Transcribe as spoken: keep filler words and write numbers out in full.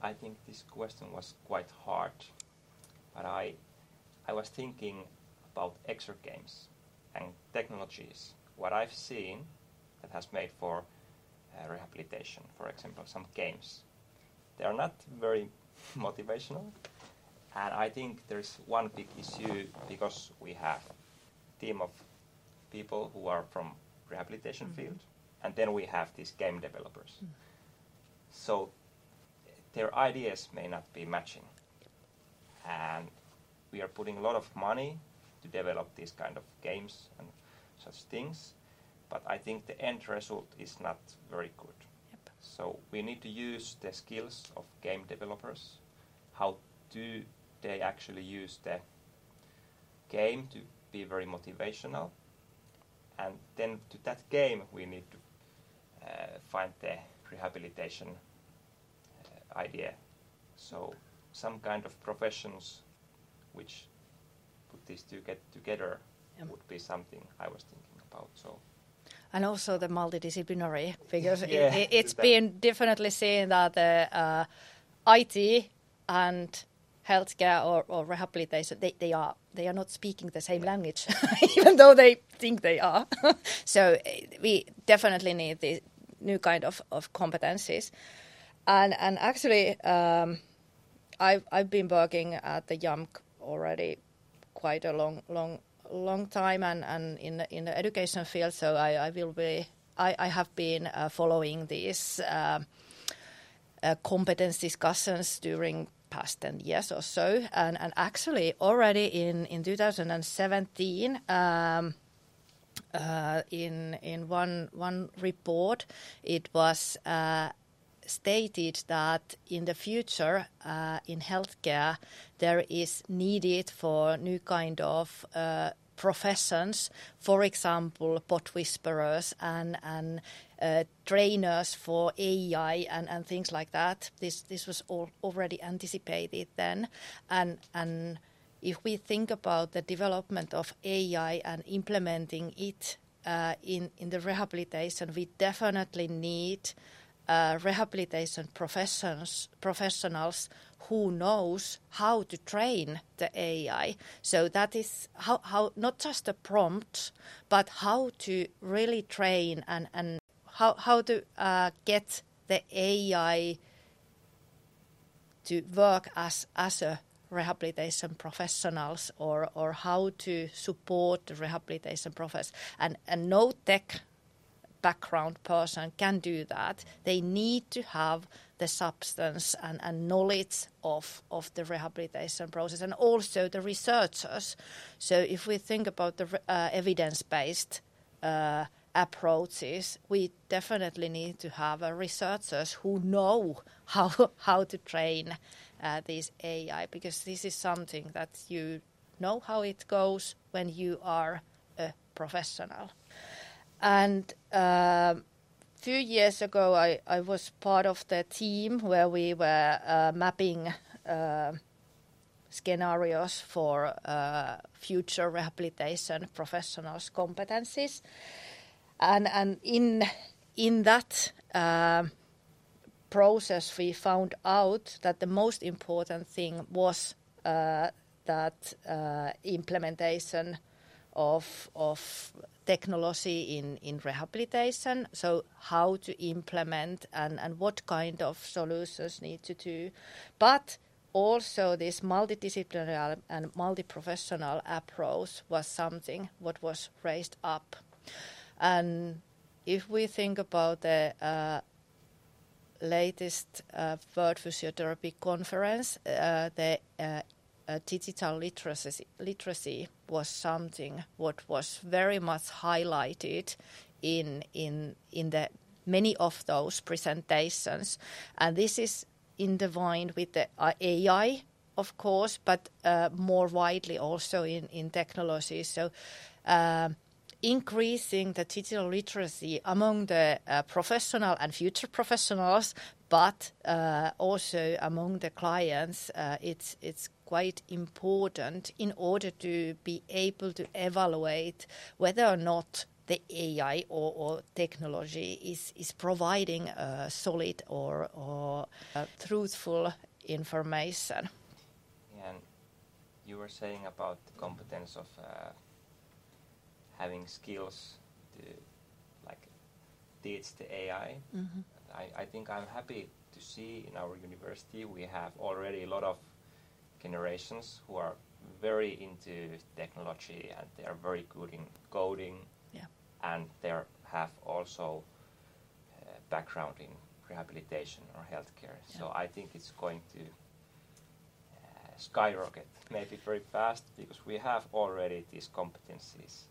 I think this question was quite hard, but I, I was thinking about extra games and technologies. What I've seen that has made for uh, rehabilitation, for example, some games. They are not very motivational, and I think there's one big issue because we have a team of people who are from rehabilitation mm-hmm. field, and then we have these game developers. Mm. So their ideas may not be matching, and we are putting a lot of money to develop these kind of games and such things, but I think the end result is not very good. Yep. So we need to use the skills of game developers. How do they actually use the game to be very motivational? And then to that game we need to uh, find the rehabilitation uh, idea. So some kind of professions which put these two get together yep. would be something I was thinking about. So. And also the multidisciplinary, because yeah, it, it's been definitely seen that the uh, I T and healthcare or, or rehabilitation, they, they are they are not speaking the same language, even though they think they are. So we definitely need the new kind of, of competencies. And and actually, um, I've I've been working at the J A M C already quite a long long. long time and, and in the, in the education field, so I, I will be I, I have been uh, following these uh, uh, competence discussions during past ten years or so, and, and actually already in, in two thousand seventeen um, uh, in in one one report it was uh, stated that in the future uh, in healthcare there is needed for new kind of uh, professions, for example, bot whisperers and and uh, trainers for A I and, and things like that. This this was all already anticipated then, and and if we think about the development of A I and implementing it uh, in in the rehabilitation, we definitely need uh, rehabilitation professions professionals who knows how to train the A I. So that is how, how not just a prompt, but how to really train and, and how, how to uh, get the A I to work as, as a rehabilitation professionals or, or how to support the rehabilitation process. And, and no tech background person can do that. They need to have the substance and, and knowledge of, of the rehabilitation process and also the researchers. So if we think about the uh, evidence-based uh, approaches, we definitely need to have uh, researchers who know how, how to train uh, these A I, because this is something that you know how it goes when you are a professional. And a uh, few years ago, I, I was part of the team where we were uh, mapping uh, scenarios for uh, future rehabilitation professionals' competencies. And, and in, in that uh, process, we found out that the most important thing was uh, that uh, implementation of of technology in, in rehabilitation, so how to implement and, and what kind of solutions need to do. But also this multidisciplinary and multi-professional approach was something what was raised up. And if we think about the uh, latest uh, World Physiotherapy Conference, uh, the uh, Uh, digital literacy, literacy was something what was very much highlighted in in in the many of those presentations, and this is in the line with the uh, A I, of course, but uh, more widely also in in technology. So. Uh, increasing the digital literacy among the uh, professional and future professionals, but uh, also among the clients, uh, it's it's quite important in order to be able to evaluate whether or not the A I or, or technology is, is providing uh, solid or, or uh, truthful information. And you were saying about the competence of uh, having skills to like teach the A I. Mm-hmm. I, I think I'm happy to see in our university we have already a lot of generations who are very into technology and they are very good in coding. Yeah. And they have also uh, background in rehabilitation or healthcare. Yeah. So I think it's going to uh, skyrocket maybe very fast because we have already these competencies